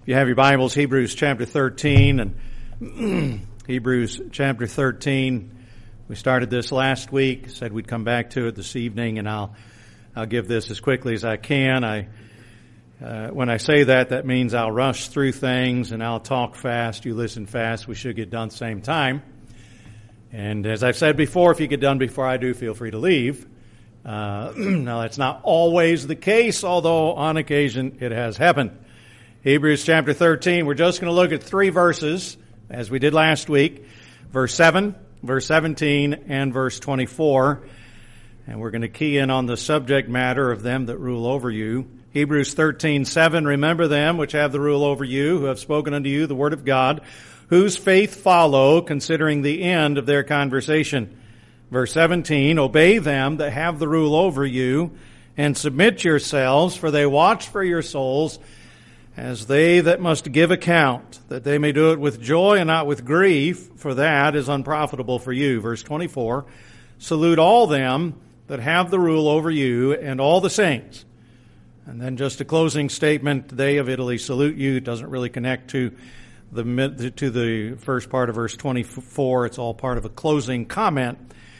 If you have your Bibles, Hebrews chapter 13, and Hebrews chapter 13, we started this last week, said we'd come back to it this evening, and I'll give this as quickly as I can. When I say that, that means I'll rush through things and I'll talk fast. You listen fast. We should get done at the same time. And as I've said before, if you get done before I do, feel free to leave. Now, that's not always the case, although on occasion it has happened. Hebrews chapter 13, we're just going to look at three verses, as we did last week. Verse 7, verse 17, and verse 24. And we're going to key in on the subject matter of them that rule over you. Hebrews 13:7, remember them which have the rule over you, who have spoken unto you the word of God, whose faith follow, considering the end of their conversation. Verse 17, obey them that have the rule over you, and submit yourselves, for they watch for your souls, as they that must give account, that they may do it with joy and not with grief, for that is unprofitable for you. Verse 24, salute all them that have the rule over you, and all the saints. And then just a closing statement, they of Italy salute you. It doesn't really connect to the first part of verse 24. It's all part of a closing comment.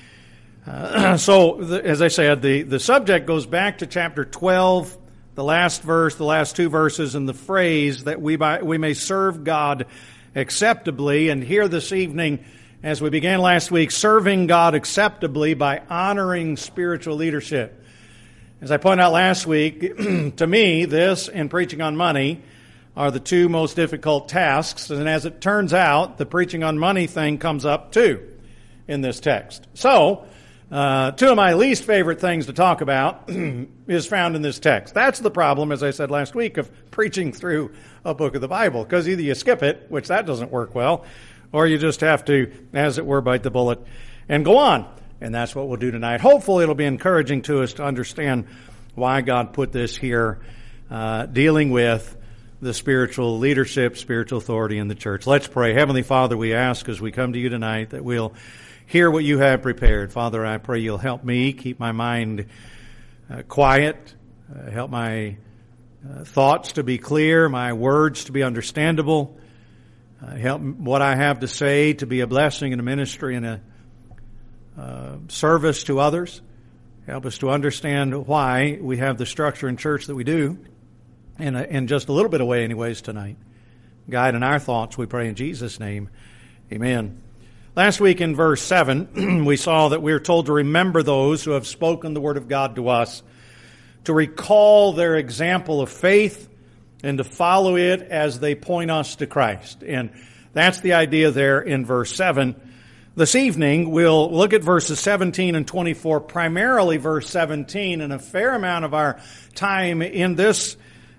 As I said, the subject goes back to chapter 12, the last verse, the last two verses, and the phrase that we may serve God acceptably. And here this evening, as we began last week, serving God acceptably by honoring spiritual leadership. As I pointed out last week, to me, this and preaching on money are the two most difficult tasks. And as it turns out, the preaching on money thing comes up too in this text. So, two of my least favorite things to talk about is found in this text. That's the problem, as I said last week, of preaching through a book of the Bible. Because either you skip it, which that doesn't work well, or you just have to, as it were, bite the bullet and go on. And that's what we'll do tonight. Hopefully it'll be encouraging to us to understand why God put this here, dealing with the spiritual leadership, spiritual authority in the church. Let's pray. Heavenly Father, we ask as we come to you tonight that we'll hear what you have prepared. Father, I pray you'll help me keep my mind quiet, help my thoughts to be clear, my words to be understandable, help what I have to say to be a blessing and a ministry and a service to others. Help us to understand why we have the structure in church that we do, in just a little bit of way anyways tonight. Guide in our thoughts, we pray in Jesus' name. Amen. Last week in verse 7, we saw that we are told to remember those who have spoken the word of God to us, to recall their example of faith, and to follow it as they point us to Christ. And that's the idea there in verse 7. This evening, we'll look at verses 17 and 24, primarily verse 17, and a fair amount of our time in this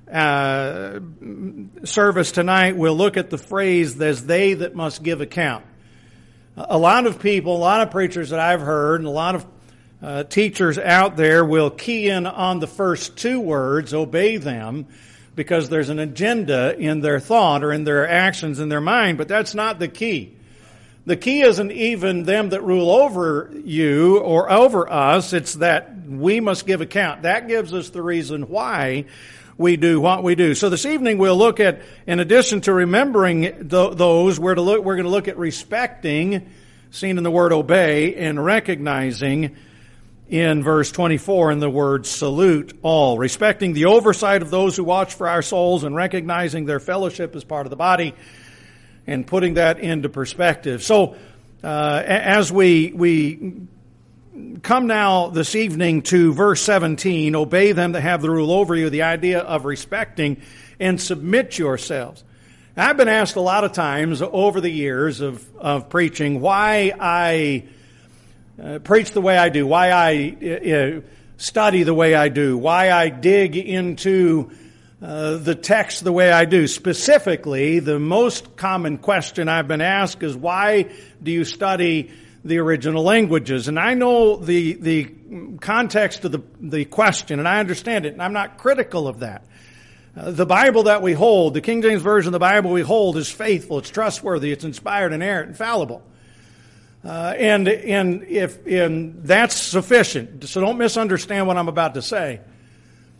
service tonight, we'll look at the phrase, as they that must give account. A lot of people, a lot of preachers that I've heard, and a lot of teachers out there will key in on the first two words, obey them, because there's an agenda in their thought or in their actions in their mind, but that's not the key. The key isn't even them that rule over you or over us. It's that we must give account. That gives us the reason why we do what we do. So this evening we'll look at, in addition to remembering those, we're going to look at respecting, seen in the word obey, and recognizing in verse 24 in the word salute all. Respecting the oversight of those who watch for our souls and recognizing their fellowship as part of the body, and putting that into perspective. So, as we come now this evening to verse 17, obey them that have the rule over you, the idea of respecting and submit yourselves. Now, I've been asked a lot of times over the years of preaching why I preach the way I do, why I study the way I do, why I dig into the text the way I do. Specifically, the most common question I've been asked is, why do you study the original languages? And I know the context of the question, and I understand it, and I'm not critical of that. The Bible that we hold, the King James Version of the Bible we hold, is faithful, it's trustworthy, it's inspired, inerrant, infallible. And that's sufficient. So don't misunderstand what I'm about to say.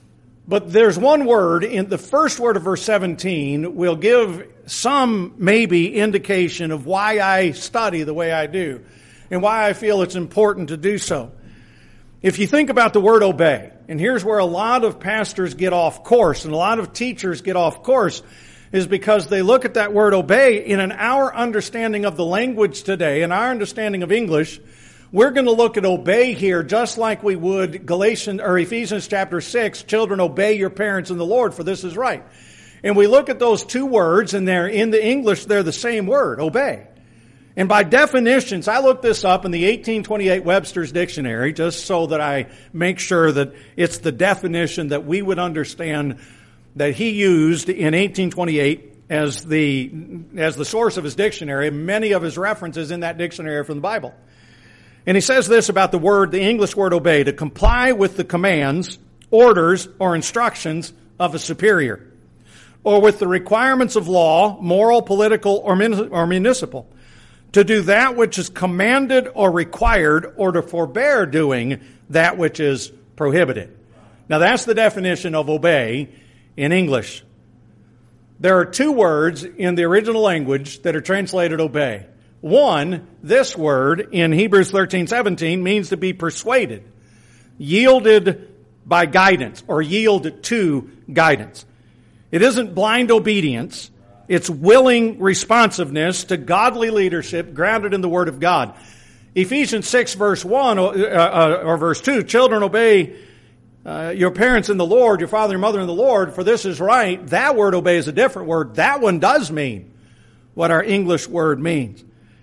But there's one word, in the first word of verse 17, will give some maybe indication of why I study the way I do and why I feel it's important to do so. If you think about the word obey, and here's where a lot of pastors get off course and a lot of teachers get off course, is because they look at that word obey, and in our understanding of the language today, in our understanding of English, we're going to look at obey here just like we would Galatians or Ephesians chapter 6, children, obey your parents in the Lord, for this is right. And we look at those two words, and they're in the English, they're the same word, obey. And by definitions, I looked this up in the 1828 Webster's Dictionary, just so that I make sure that it's the definition that we would understand that he used in 1828 as the source of his dictionary. Many of his references in that dictionary are from the Bible. And he says this about the word, the English word obey: to comply with the commands, orders, or instructions of a superior, or with the requirements of law, moral, political, or municipal, to do that which is commanded or required, or to forbear doing that which is prohibited. Now that's the definition of obey in English. There are two words in the original language that are translated obey. One, this word in Hebrews 13:17 means to be persuaded, yielded by guidance, or yield to guidance. It isn't blind obedience. It's willing responsiveness to godly leadership grounded in the Word of God. Ephesians 6 verse 1 or verse 2, children, obey your parents in the Lord, your father and mother in the Lord, for this is right. That word obey is a different word. That one does mean what our English word means.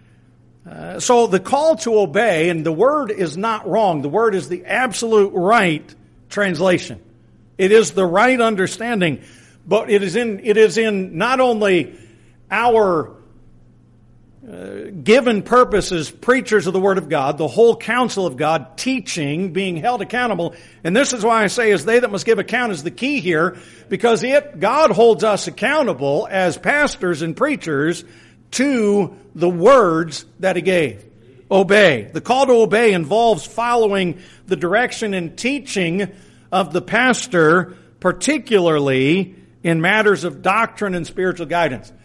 So the call to obey, and the word is not wrong. The word is the absolute right translation. It is the right understanding, but it is in not only our given purpose as preachers of the Word of God, the whole counsel of God, teaching, being held accountable. And this is why I say, as they that must give account is the key here, because God holds us accountable as pastors and preachers to the words that He gave. Obey. The call to obey involves following the direction and teaching of the pastor, particularly in matters of doctrine and spiritual guidance.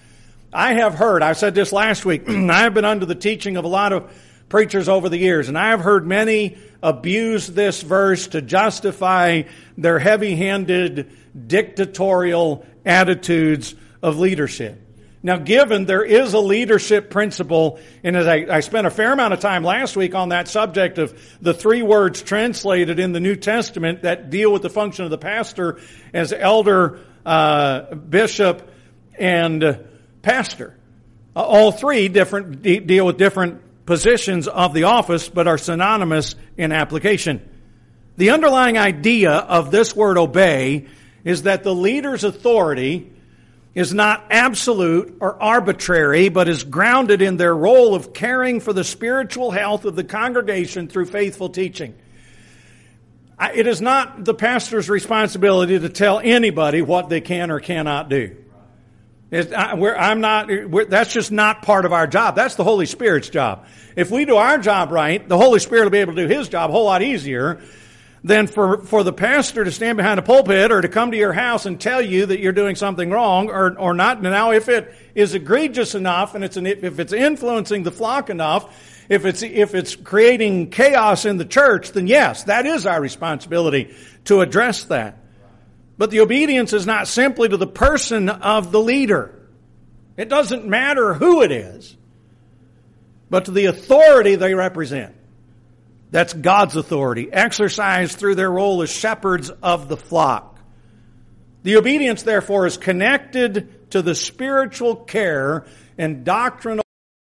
I said this last week, I have been under the teaching of a lot of preachers over the years, and I have heard many abuse this verse to justify their heavy-handed, dictatorial attitudes of leadership. Now, given there is a leadership principle, and as I spent a fair amount of time last week on that subject of the three words translated in the New Testament that deal with the function of the pastor as elder, bishop, and pastor. All three deal with different positions of the office, but are synonymous in application. The underlying idea of this word obey is that the leader's authority is not absolute or arbitrary, but is grounded in their role of caring for the spiritual health of the congregation through faithful teaching. It is not the pastor's responsibility to tell anybody what they can or cannot do. That's just not part of our job. That's the Holy Spirit's job. If we do our job right, the Holy Spirit will be able to do His job a whole lot easier than for the pastor to stand behind a pulpit or to come to your house and tell you that you're doing something wrong or not. Now, if it is egregious enough and if it's influencing the flock enough, if it's creating chaos in the church, then yes, that is our responsibility to address that. But the obedience is not simply to the person of the leader. It doesn't matter who it is, but to the authority they represent. That's God's authority, exercised through their role as shepherds of the flock. The obedience, therefore, is connected to the spiritual care and doctrinal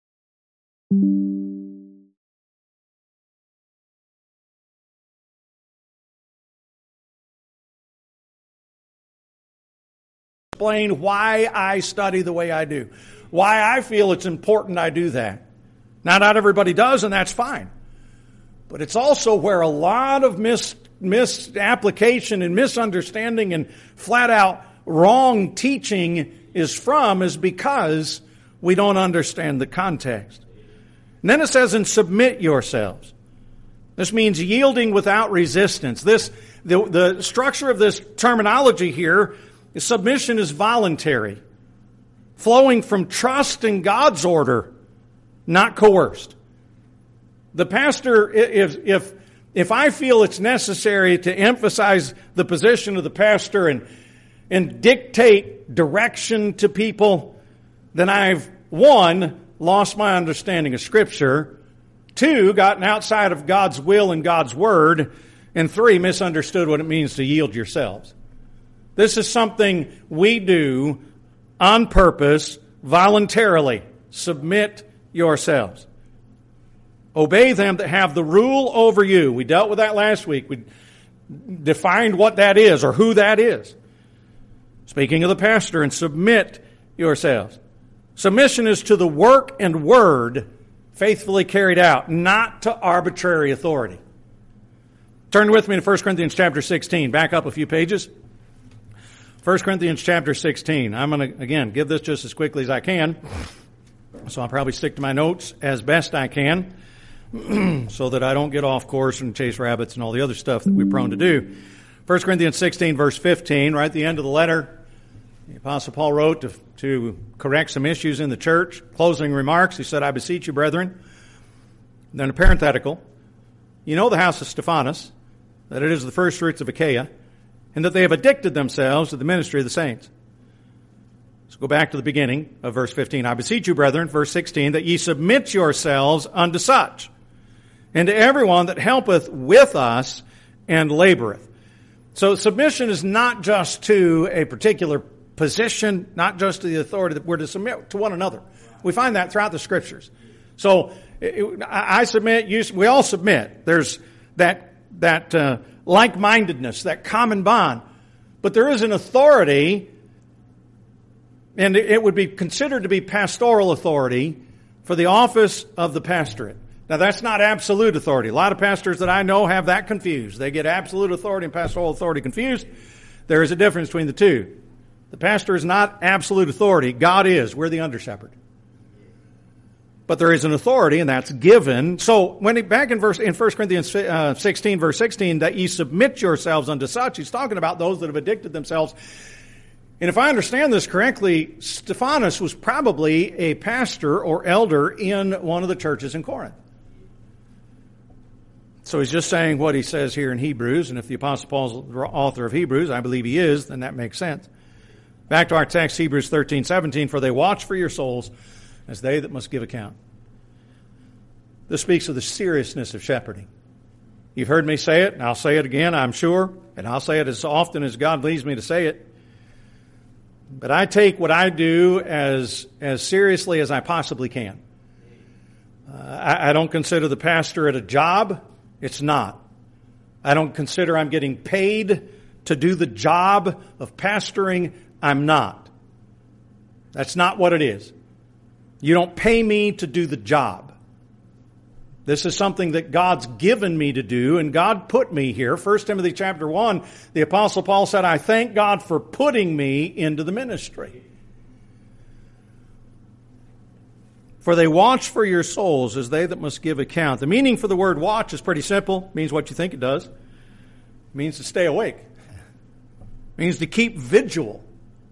explain why I study the way I do, why I feel it's important I do that. Now, not everybody does, and that's fine. But it's also where a lot of misapplication and misunderstanding and flat-out wrong teaching is because we don't understand the context. And then it says, and submit yourselves. This means yielding without resistance. The structure of this terminology here is submission is voluntary, flowing from trust in God's order, not coerced. The pastor, if I feel it's necessary to emphasize the position of the pastor and dictate direction to people, then I've, 1, lost my understanding of Scripture, 2, gotten outside of God's will and God's Word, and 3, misunderstood what it means to yield yourselves. This is something we do on purpose, voluntarily. Submit yourselves. Obey them that have the rule over you. We dealt with that last week. We defined what that is or who that is. Speaking of the pastor, and submit yourselves. Submission is to the work and word faithfully carried out, not to arbitrary authority. Turn with me to 1 Corinthians chapter 16. Back up a few pages. 1 Corinthians chapter 16. I'm going to, again, give this just as quickly as I can. So I'll probably stick to my notes as best I can so that I don't get off course and chase rabbits and all the other stuff that we're prone to do. 1 Corinthians 16, verse 15, right at the end of the letter, the Apostle Paul wrote to correct some issues in the church. Closing remarks, he said, I beseech you, brethren. Then a parenthetical. You know the house of Stephanas, that it is the first fruits of Achaia, and that they have addicted themselves to the ministry of the saints. Let's go back to the beginning of verse 15. I beseech you, brethren, verse 16, that ye submit yourselves unto such, and to everyone that helpeth with us and laboreth. So submission is not just to a particular position, not just to the authority, that we're to submit to one another. We find that throughout the Scriptures. So I submit, we all submit. There's that like-mindedness, that common bond. But there is an authority, and it would be considered to be pastoral authority for the office of the pastorate. Now, that's not absolute authority. A lot of pastors that I know have that confused. They get absolute authority and pastoral authority confused. There is a difference between the two. The pastor is not absolute authority. God is. We're the under-shepherd. But there is an authority, and that's given. So, back in 1 Corinthians 16, verse 16, that ye submit yourselves unto such, he's talking about those that have addicted themselves. And if I understand this correctly, Stephanas was probably a pastor or elder in one of the churches in Corinth. So he's just saying what he says here in Hebrews, and if the Apostle Paul's the author of Hebrews, I believe he is, then that makes sense. Back to our text, Hebrews 13:17, for they watch for your souls as they that must give account. This speaks of the seriousness of shepherding. You've heard me say it, and I'll say it again, I'm sure, and I'll say it as often as God leads me to say it. But I take what I do as seriously as I possibly can. I don't consider the pastorate a job. It's not. I don't consider I'm getting paid to do the job of pastoring. I'm not. That's not what it is. You don't pay me to do the job. This is something that God's given me to do, and God put me here. 1 Timothy chapter 1, the Apostle Paul said, I thank God for putting me into the ministry. For they watch for your souls as they that must give account. The meaning for the word watch is pretty simple. It means what you think it does. It means to stay awake. It means to keep vigil.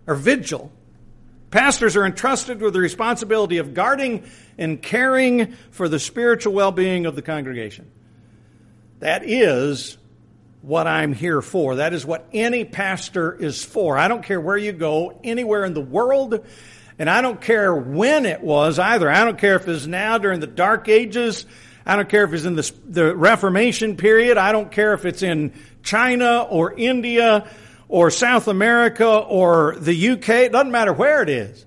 Pastors are entrusted with the responsibility of guarding and caring for the spiritual well-being of the congregation. That is what I'm here for. That is what any pastor is for. I don't care where you go, anywhere in the world, and I don't care when it was either. I don't care if it's now during the Dark Ages. I don't care if it's in the Reformation period. I don't care if it's in China or India or South America or the UK. It doesn't matter where it is.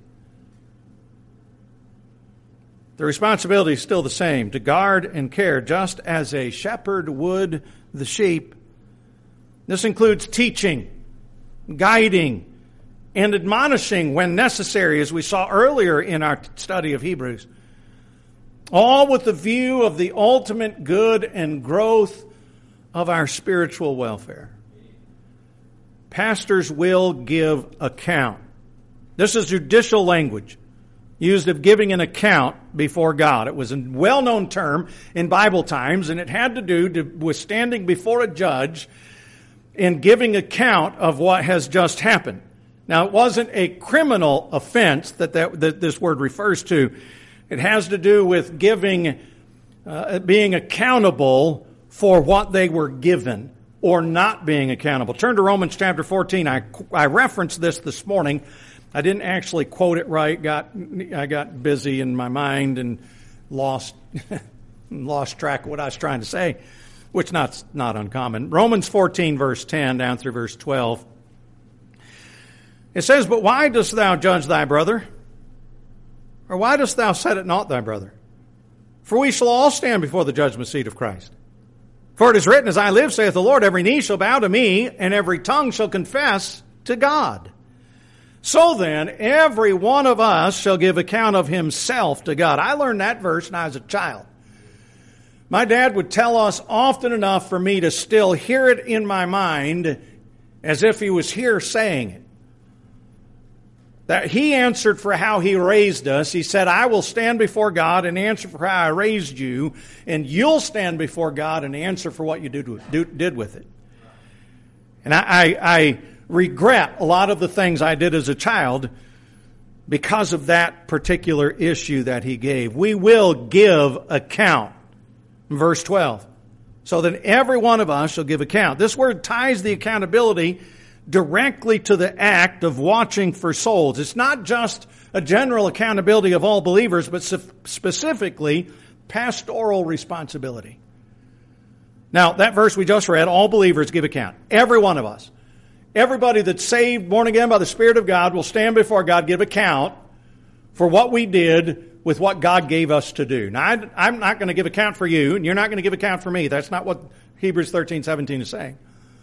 The responsibility is still the same, to guard and care, just as a shepherd would the sheep. This includes teaching, guiding, and admonishing when necessary, as we saw earlier in our study of Hebrews. All with the view of the ultimate good and growth of our spiritual welfare. Pastors will give account. This is judicial language. used of giving an account before God. It was a well-known term in Bible times, and it had to do with standing before a judge and giving account of what has just happened. Now, it wasn't a criminal offense that this word refers to. It has to do with giving, being accountable for what they were given, or not being accountable. Turn to Romans chapter 14. I referenced this morning. I didn't actually quote it right. I got busy in my mind and lost track of what I was trying to say, which not uncommon. Romans 14, verse 10 down through verse 12. It says, "But why dost thou judge thy brother? Or why dost thou set at naught thy brother? For we shall all stand before the judgment seat of Christ. For it is written, As I live, saith the Lord, every knee shall bow to me, and every tongue shall confess to God. So then, every one of us shall give account of himself to God." I learned that verse when I was a child. My dad would tell us often enough for me to still hear it in my mind as if he was here saying it. That he answered for how he raised us. He said, "I will stand before God and answer for how I raised you, and you'll stand before God and answer for what you did with it." And I regret a lot of the things I did as a child because of that particular issue that he gave. We will give account. Verse 12. "So that every one of us shall give account." This word ties the accountability directly to the act of watching for souls. It's not just a general accountability of all believers, but specifically pastoral responsibility. Now, that verse we just read, all believers give account. Every one of us. Everybody that's saved, born again by the Spirit of God, will stand before God, give account for what we did with what God gave us to do. Now, I'm not going to give account for you, and you're not going to give account for me. That's not what Hebrews 13:17 is saying.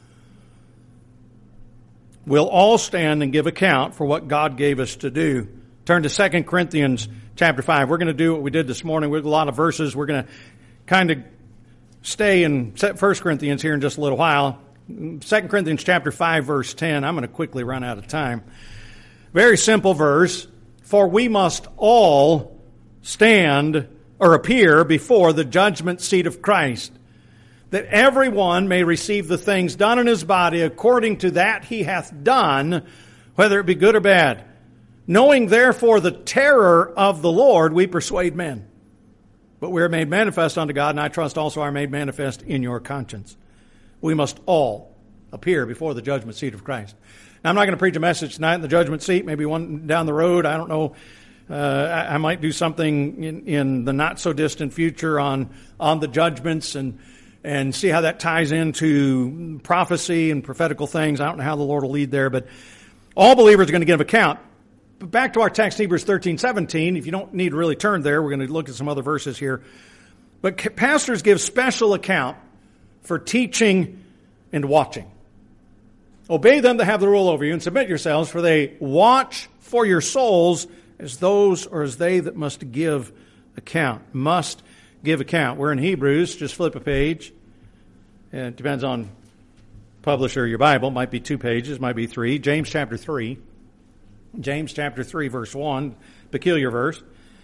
We'll all stand and give account for what God gave us to do. Turn to 2 Corinthians chapter 5. We're going to do what we did this morning with a lot of verses. We're going to kind of stay in 1 Corinthians here in just a little while. 2 Corinthians chapter 5, verse 10. I'm going to quickly run out of time. Very simple verse. "For we must all stand or appear before the judgment seat of Christ, that everyone may receive the things done in his body according to that he hath done, whether it be good or bad. Knowing therefore the terror of the Lord, we persuade men. But we are made manifest unto God, and I trust also are made manifest in your conscience." We must all appear before the judgment seat of Christ. Now, I'm not going to preach a message tonight in the judgment seat, maybe one down the road. I don't know. I might do something in the not-so-distant future on the judgments and see how that ties into prophecy and prophetical things. I don't know how the Lord will lead there, but all believers are going to give account. But back to our text, Hebrews 13:17. If you don't need to really turn there, we're going to look at some other verses here. But pastors give special account for teaching and watching. "Obey them that have the rule over you, and submit yourselves, for they watch for your souls as those or as they that must give account." Must give account. We're in Hebrews. Just flip a page. It depends on publisher of your Bible. It might be 2 pages, might be 3. James chapter 3. James chapter 3, verse 1. Peculiar verse.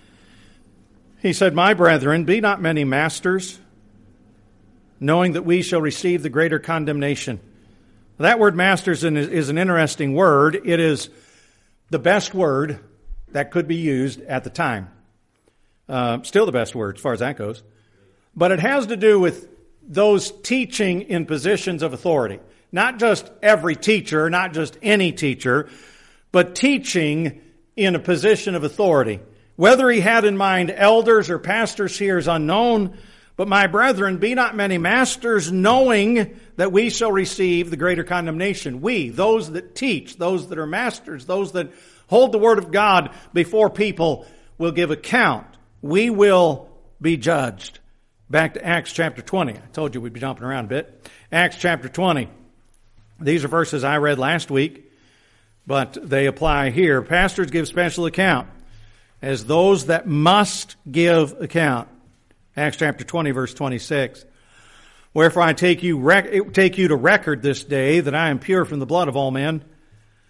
He said, "My brethren, be not many masters, knowing that we shall receive the greater condemnation." That word masters is an interesting word. It is the best word that could be used at the time. Still the best word as far as that goes. But it has to do with those teaching in positions of authority. Not just every teacher, not just any teacher, but teaching in a position of authority. Whether he had in mind elders or pastors here is unknown. But my brethren, be not many masters, knowing that we shall receive the greater condemnation. We, those that teach, those that are masters, those that hold the word of God before people, will give account. We will be judged. Back to Acts chapter 20. I told you we'd be jumping around a bit. Acts chapter 20. These are verses I read last week, but they apply here. Pastors give special account as those that must give account. Acts chapter 20, verse 26. "Wherefore I take you to record this day that I am pure from the blood of all men.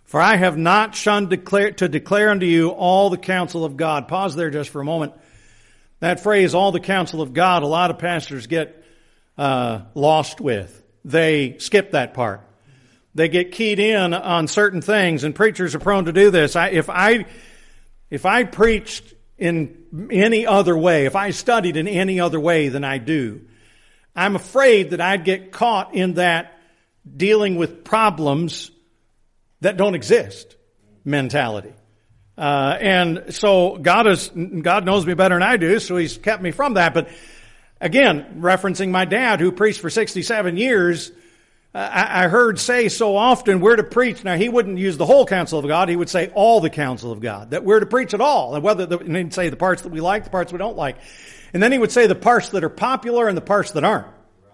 For I have not shunned to declare unto you all the counsel of God. Pause there just for a moment. That phrase, all the counsel of God, a lot of pastors get lost with. They skip that part. They get keyed in on certain things, and preachers are prone to do this. If I preached in any other way, if I studied in any other way than I do, I'm afraid that I'd get caught in that dealing with problems that don't exist mentality. And so God knows me better than I do, so He's kept me from that. But again, referencing my dad who preached for 67 years, I heard say so often we're to preach. Now, he wouldn't use the whole counsel of God. He would say all the counsel of God, that we're to preach it all. And he'd say the parts that we like, the parts we don't like. And then he would say the parts that are popular and the parts that aren't.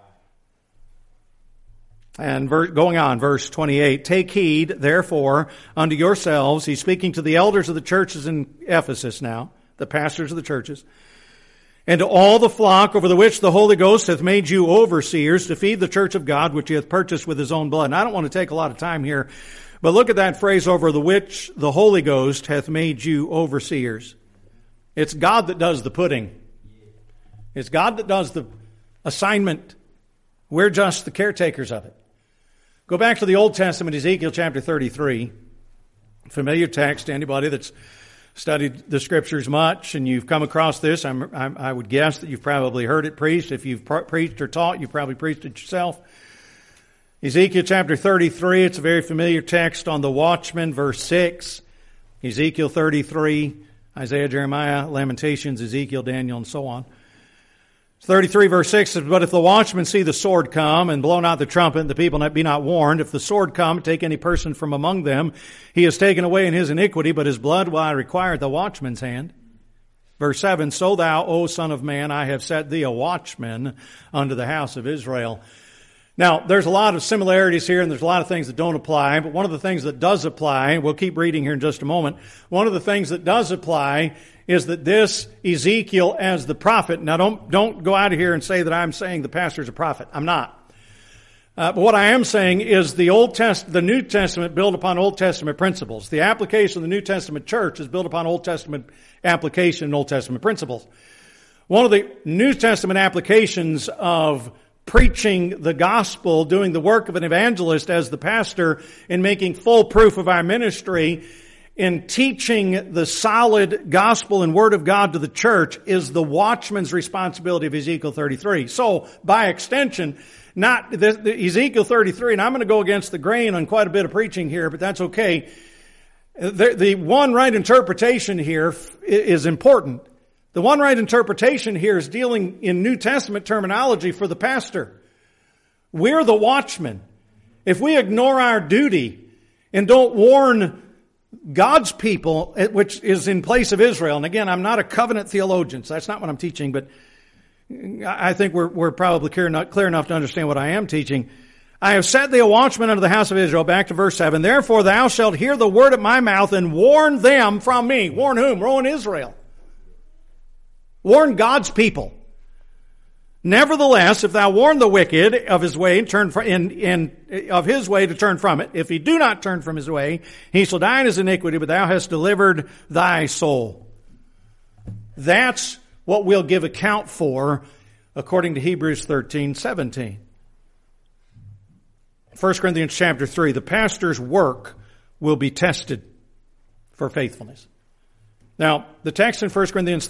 And going on, verse 28, take heed, therefore, unto yourselves. He's speaking to the elders of the churches in Ephesus now, the pastors of the churches. And to all the flock over the which the Holy Ghost hath made you overseers to feed the church of God, which He hath purchased with His own blood. And I don't want to take a lot of time here, but look at that phrase, over the which the Holy Ghost hath made you overseers. It's God that does the putting. It's God that does the assignment. We're just the caretakers of it. Go back to the Old Testament, Ezekiel chapter 33. Familiar text to anybody that's studied the Scriptures much, and you've come across this. I would guess that you've probably heard it preached. If you've preached or taught, you've probably preached it yourself. Ezekiel chapter 33, it's a very familiar text on the watchman, verse 6. Ezekiel 33, Isaiah, Jeremiah, Lamentations, Ezekiel, Daniel, and so on. 33 verse 6 says, but if the watchman see the sword come, and blow not the trumpet, and the people be not warned, if the sword come, take any person from among them, he is taken away in his iniquity, but his blood will I require at the watchman's hand. Verse 7, so thou, O son of man, I have set thee a watchman unto the house of Israel. Now, there's a lot of similarities here, and there's a lot of things that don't apply, but one of the things that does apply, we'll keep reading here in just a moment, one of the things that does apply is that this Ezekiel as the prophet, now don't go out of here and say that I'm saying the pastor's a prophet. I'm not. But what I am saying is the New Testament built upon Old Testament principles. The application of the New Testament church is built upon Old Testament application and Old Testament principles. One of the New Testament applications of preaching the gospel, doing the work of an evangelist as the pastor, in making full proof of our ministry, in teaching the solid gospel and word of God to the church, is the watchman's responsibility of Ezekiel 33. So, by extension, not Ezekiel 33, and I'm going to go against the grain on quite a bit of preaching here, but that's okay. The one right interpretation here is important. The one right interpretation here is dealing in New Testament terminology for the pastor. We're the watchmen. If we ignore our duty and don't warn God's people, which is in place of Israel, and again, I'm not a covenant theologian, so that's not what I'm teaching, but I think we're probably clear enough to understand what I am teaching. I have set thee a watchman unto the house of Israel, back to verse 7. Therefore thou shalt hear the word of my mouth and warn them from me. Warn whom? Warn Israel. Warn God's people. Nevertheless, if thou warn the wicked of his way, of his way to turn from it, if he do not turn from his way, he shall die in his iniquity, but thou hast delivered thy soul. That's what we'll give account for according to Hebrews 13:17. 1 Corinthians chapter 3, the pastor's work will be tested for faithfulness. Now, the text in 1 Corinthians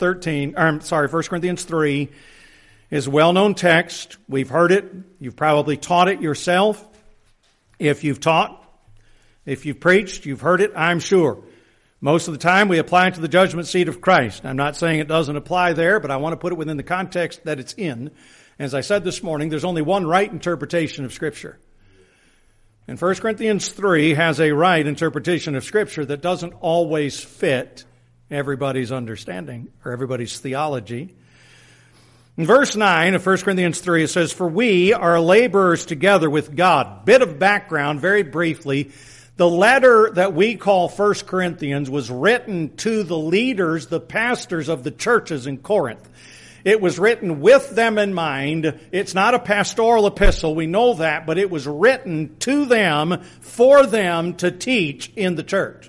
3 is a well-known text. We've heard it. You've probably taught it yourself. If you've preached, you've heard it, I'm sure. Most of the time we apply it to the judgment seat of Christ. I'm not saying it doesn't apply there, but I want to put it within the context that it's in. As I said this morning, there's only one right interpretation of Scripture. And 1 Corinthians 3 has a right interpretation of Scripture that doesn't always fit everybody's understanding or everybody's theology. In verse 9 of 1 Corinthians 3, it says, for we are laborers together with God. Bit of background, very briefly. The letter that we call 1 Corinthians was written to the leaders, the pastors of the churches in Corinth. It was written with them in mind. It's not a pastoral epistle, we know that, but it was written to them, for them to teach in the church.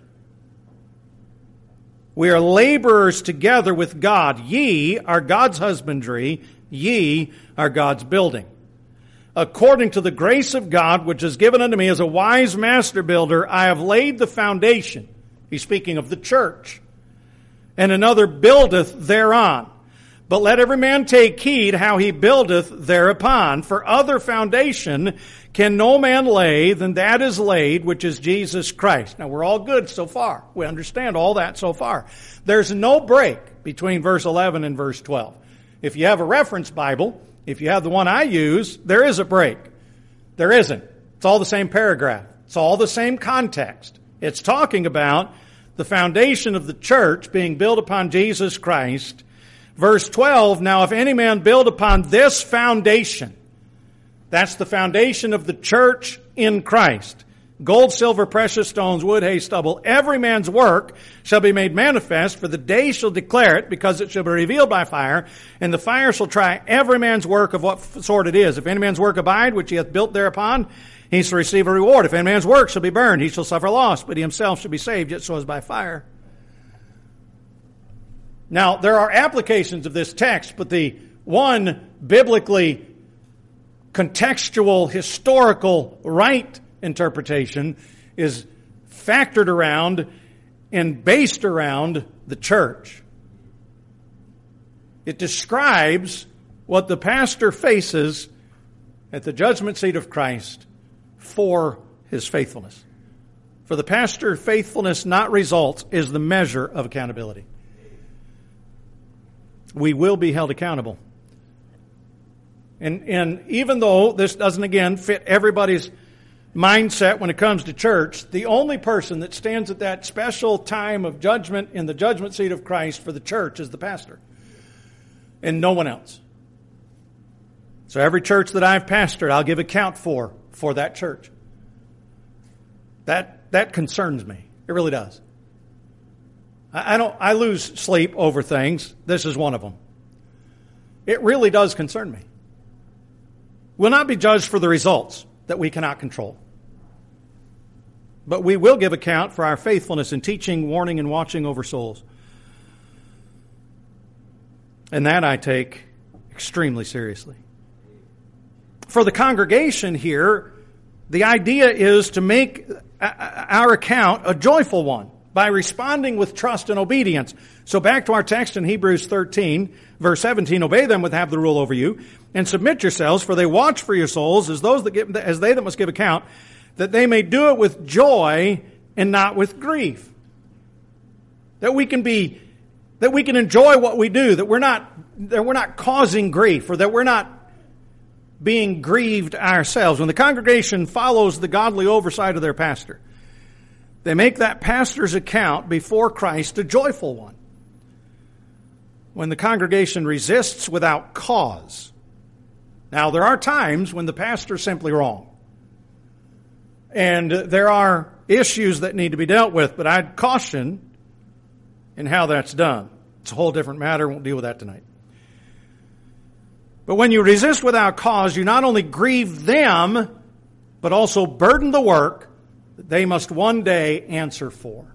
We are laborers together with God. Ye are God's husbandry, ye are God's building. According to the grace of God, which is given unto me as a wise master builder, I have laid the foundation. He's speaking of the church. And another buildeth thereon. But let every man take heed how he buildeth thereupon. For other foundation can no man lay than that is laid, which is Jesus Christ. Now we're all good so far. We understand all that so far. There's no break between verse 11 and verse 12. If you have a reference Bible, if you have the one I use, there is a break. There isn't. It's all the same paragraph. It's all the same context. It's talking about the foundation of the church being built upon Jesus Christ. Verse 12, now if any man build upon this foundation, that's the foundation of the church in Christ. Gold, silver, precious stones, wood, hay, stubble, every man's work shall be made manifest, for the day shall declare it, because it shall be revealed by fire, and the fire shall try every man's work of what sort it is. If any man's work abide, which he hath built thereupon, he shall receive a reward. If any man's work shall be burned, he shall suffer loss, but he himself shall be saved, yet so as by fire. Now, there are applications of this text, but the one biblically contextual, historical, right interpretation is factored around and based around the church. It describes what the pastor faces at the judgment seat of Christ for his faithfulness. For the pastor, faithfulness, not results, is the measure of accountability. We will be held accountable. And even though this doesn't, again, fit everybody's mindset when it comes to church, the only person that stands at that special time of judgment in the judgment seat of Christ for the church is the pastor. And no one else. So every church that I've pastored, I'll give account for that church. That concerns me. It really does. I lose sleep over things. This is one of them. It really does concern me. We'll not be judged for the results that we cannot control. But we will give account for our faithfulness in teaching, warning, and watching over souls. And that I take extremely seriously. For the congregation here, the idea is to make our account a joyful one, by responding with trust and obedience. So back to our text in Hebrews 13, verse 17, obey them that have the rule over you, and submit yourselves, for they watch for your souls as they that must give account, that they may do it with joy and not with grief. That we can enjoy what we do, that we're not causing grief, or that we're not being grieved ourselves. When the congregation follows the godly oversight of their pastor, they make that pastor's account before Christ a joyful one. When the congregation resists without cause. Now, there are times when the pastor's simply wrong. And there are issues that need to be dealt with, but I'd caution in how that's done. It's a whole different matter. Won't deal with that tonight. But when you resist without cause, you not only grieve them, but also burden the work that they must one day answer for.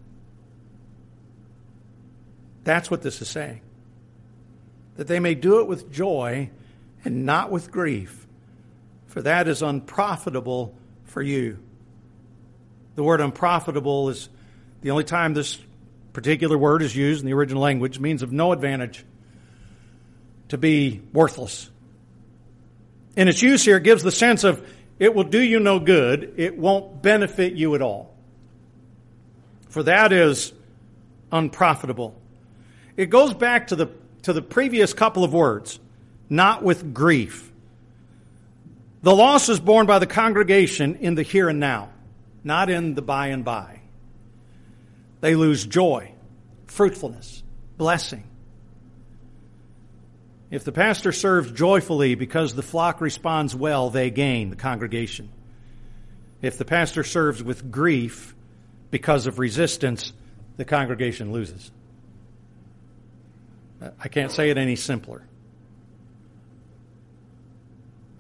That's what this is saying. That they may do it with joy and not with grief, for that is unprofitable for you. The word unprofitable is the only time this particular word is used in the original language. It means of no advantage, to be worthless. In its use here, it gives the sense of it will do you no good. It won't benefit you at all. For that is unprofitable. It goes back to the previous couple of words, not with grief. The loss is borne by the congregation in the here and now, not in the by and by. They lose joy, fruitfulness, blessing. If the pastor serves joyfully because the flock responds well, they gain, the congregation. If the pastor serves with grief because of resistance, the congregation loses. I can't say it any simpler.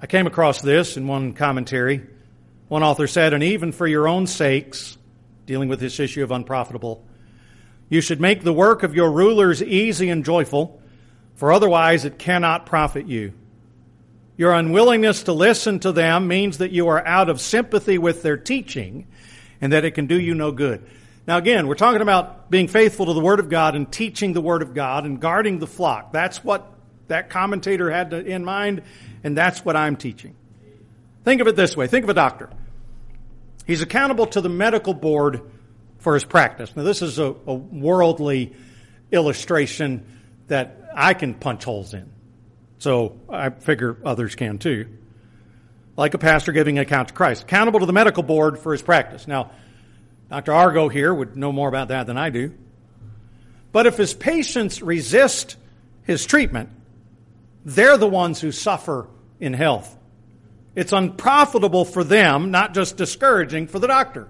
I came across this in one commentary. One author said, and even for your own sakes, dealing with this issue of unprofitable, you should make the work of your rulers easy and joyful, for otherwise it cannot profit you. Your unwillingness to listen to them means that you are out of sympathy with their teaching and that it can do you no good. Now again, we're talking about being faithful to the Word of God and teaching the Word of God and guarding the flock. That's what that commentator had in mind, and that's what I'm teaching. Think of it this way. Think of a doctor. He's accountable to the medical board for his practice. Now this is a worldly illustration that I can punch holes in. So I figure others can too. Like a pastor giving an account to Christ. Accountable to the medical board for his practice. Now, Dr. Argo here would know more about that than I do. But if his patients resist his treatment, they're the ones who suffer in health. It's unprofitable for them, not just discouraging for the doctor.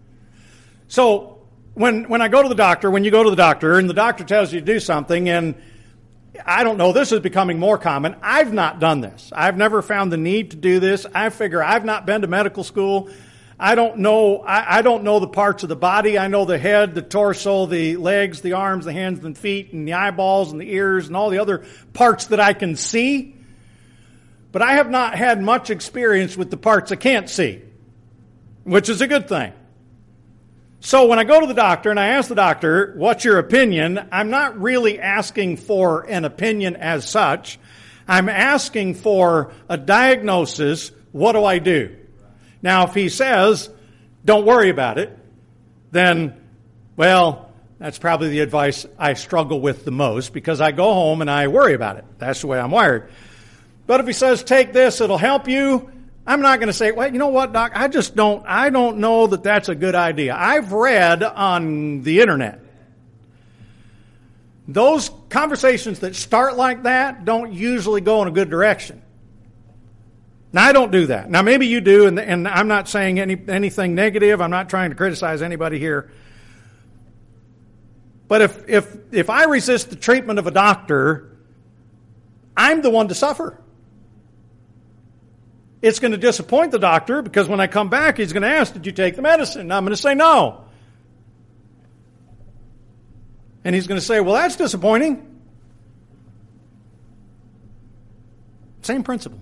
So when I go to the doctor, when you go to the doctor and the doctor tells you to do something, and I don't know, this is becoming more common. I've not done this. I've never found the need to do this. I figure I've not been to medical school. I don't know the parts of the body. I know the head, the torso, the legs, the arms, the hands and feet, and the eyeballs and the ears and all the other parts that I can see. But I have not had much experience with the parts I can't see, which is a good thing. So when I go to the doctor and I ask the doctor, what's your opinion? I'm not really asking for an opinion as such. I'm asking for a diagnosis. What do I do? Now, if he says, don't worry about it, then, well, that's probably the advice I struggle with the most because I go home and I worry about it. That's the way I'm wired. But if he says, take this, it'll help you, I'm not going to say, well, you know what, Doc, I don't know that that's a good idea. I've read on the internet. Those conversations that start like that don't usually go in a good direction. Now, I don't do that. Now, maybe you do, and I'm not saying anything negative. I'm not trying to criticize anybody here. But if I resist the treatment of a doctor, I'm the one to suffer. It's going to disappoint the doctor because when I come back, he's going to ask, did you take the medicine? And I'm going to say no. And he's going to say, well, that's disappointing. Same principle.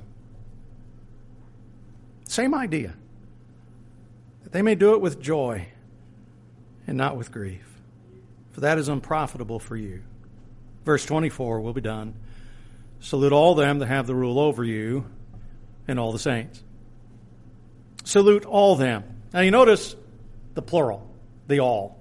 Same idea. That they may do it with joy and not with grief. For that is unprofitable for you. Verse 24, we'll be done. Salute all them that have the rule over you and all the saints. Salute all them. Now you notice the plural, the all.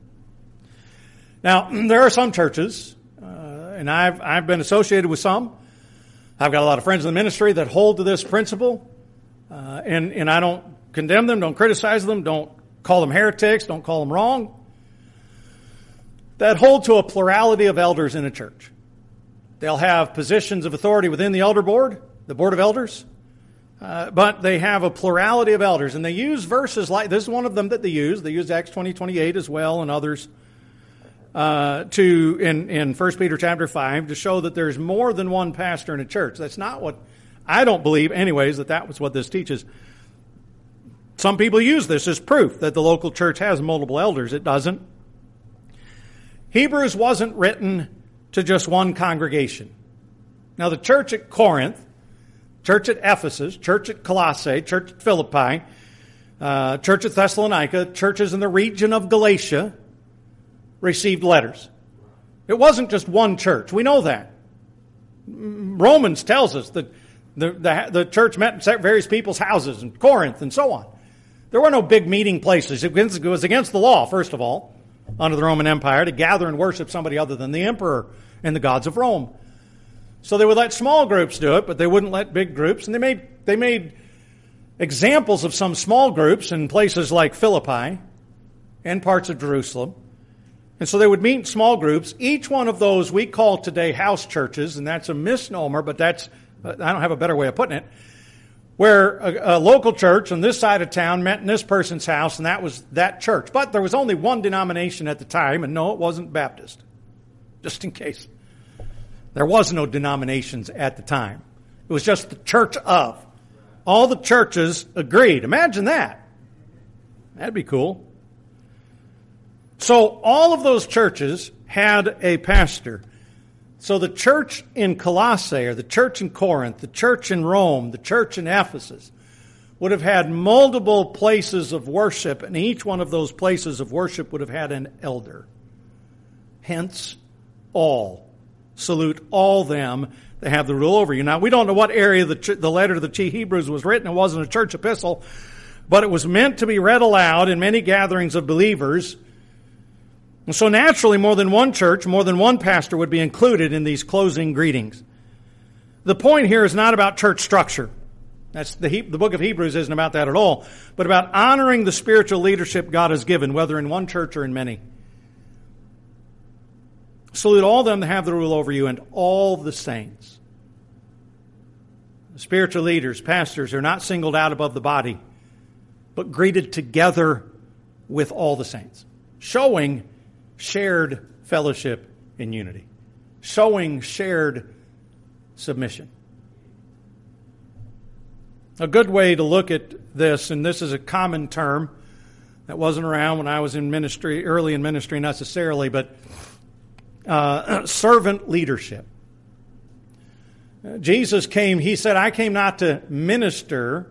Now, there are some churches, and I've been associated with some. I've got a lot of friends in the ministry that hold to this principle. And I don't condemn them, don't criticize them, don't call them heretics, don't call them wrong. That hold to a plurality of elders in a church. They'll have positions of authority within the elder board, the board of elders, but they have a plurality of elders. And they use verses like, this is one of them that they use. They use Acts 20:28 as well and others in 1 Peter chapter 5 to show that there's more than one pastor in a church. That's not what, I don't believe anyways that was what this teaches. Some people use this as proof that the local church has multiple elders. It doesn't. Hebrews wasn't written to just one congregation. Now the church at Corinth, church at Ephesus, church at Colossae, church at Philippi, church at Thessalonica, churches in the region of Galatia received letters. It wasn't just one church. We know that. Romans tells us that the church met in various people's houses in Corinth and so on. There were no big meeting places. It was against the law, first of all, under the Roman Empire, to gather and worship somebody other than the emperor and the gods of Rome. So they would let small groups do it, but they wouldn't let big groups. And they made examples of some small groups in places like Philippi and parts of Jerusalem. And so they would meet in small groups. Each one of those we call today house churches, and that's a misnomer, but I don't have a better way of putting it, where a local church on this side of town met in this person's house, and that was that church. But there was only one denomination at the time, and no, it wasn't Baptist, just in case. There was no denominations at the time. It was just the church of. All the churches agreed. Imagine that. That'd be cool. So all of those churches had a pastor. So the church in Colossae, or the church in Corinth, the church in Rome, the church in Ephesus, would have had multiple places of worship, and each one of those places of worship would have had an elder. Hence, all. Salute all them that have the rule over you. Now, we don't know what area the letter to the Hebrews was written. It wasn't a church epistle, but it was meant to be read aloud in many gatherings of believers. And so naturally, more than one church, more than one pastor would be included in these closing greetings. The point here is not about church structure. That's the book of Hebrews isn't about that at all, but about honoring the spiritual leadership God has given, whether in one church or in many. Salute all them that have the rule over you and all the saints. The spiritual leaders, pastors, are not singled out above the body, but greeted together with all the saints, showing shared fellowship in unity, showing shared submission. A good way to look at this, and this is a common term that wasn't around when I was in ministry, early in ministry necessarily, but servant leadership. Jesus came, he said, I came not to minister,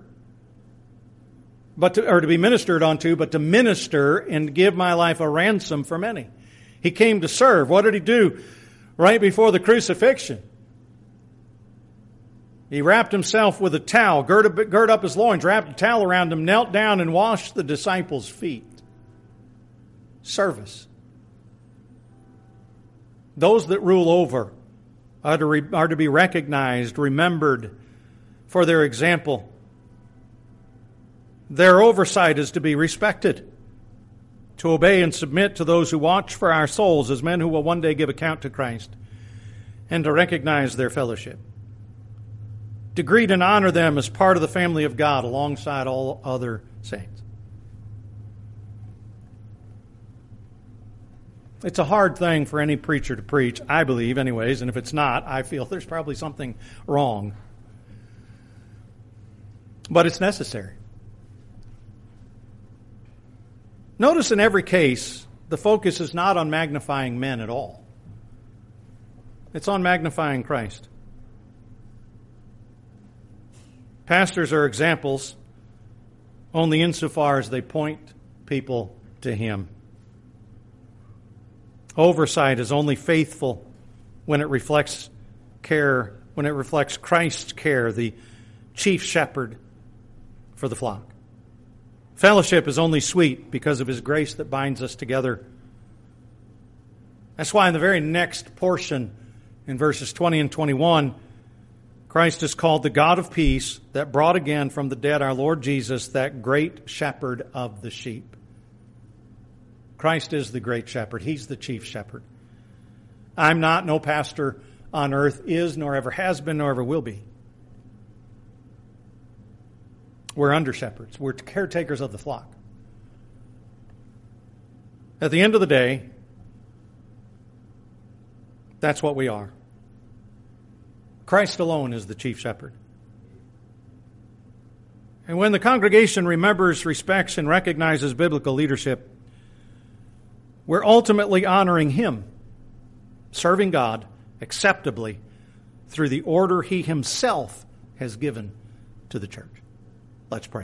to be ministered unto, but to minister and give my life a ransom for many. He came to serve. What did he do right before the crucifixion? He wrapped himself with a towel, girded up his loins, wrapped a towel around him, knelt down and washed the disciples' feet. Service. Those that rule over are to be recognized, remembered for their example. Their oversight is to be respected, to obey and submit to those who watch for our souls as men who will one day give account to Christ, and to recognize their fellowship. To greet and honor them as part of the family of God alongside all other saints. It's a hard thing for any preacher to preach, I believe anyways, and if it's not, I feel there's probably something wrong. But it's necessary. Notice in every case, the focus is not on magnifying men at all. It's on magnifying Christ. Pastors are examples only insofar as they point people to Him. Oversight is only faithful when it reflects care, when it reflects Christ's care, the chief shepherd for the flock. Fellowship is only sweet because of His grace that binds us together. That's why in the very next portion, in verses 20 and 21, Christ is called the God of peace that brought again from the dead our Lord Jesus, that great shepherd of the sheep. Christ is the great shepherd. He's the chief shepherd. I'm not, no pastor on earth is, nor ever has been, nor ever will be. We're under shepherds. We're caretakers of the flock. At the end of the day, that's what we are. Christ alone is the chief shepherd. And when the congregation remembers, respects, and recognizes biblical leadership, we're ultimately honoring Him, serving God acceptably through the order He Himself has given to the church. Let's pray.